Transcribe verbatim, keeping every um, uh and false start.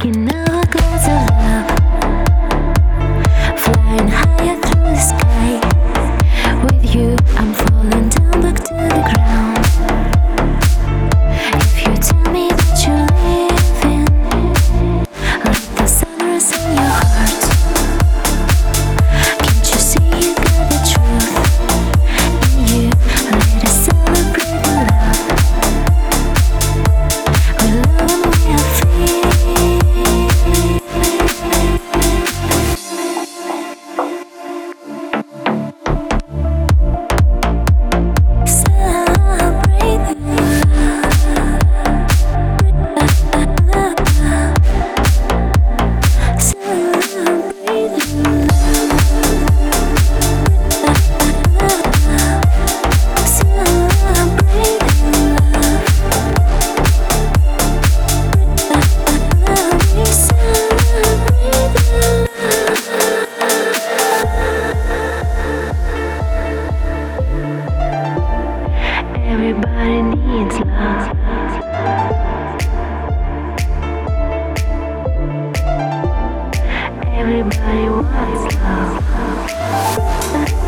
Breaking our goals of love, flying higher through the sky. With you, I'm falling down back to the ground. If you tell me that you're leaving, let the sun rise in your heart. Can't you see you got the truth in you? Let us celebrate the love. We love and we are free. Everybody needs love. Everybody wants love.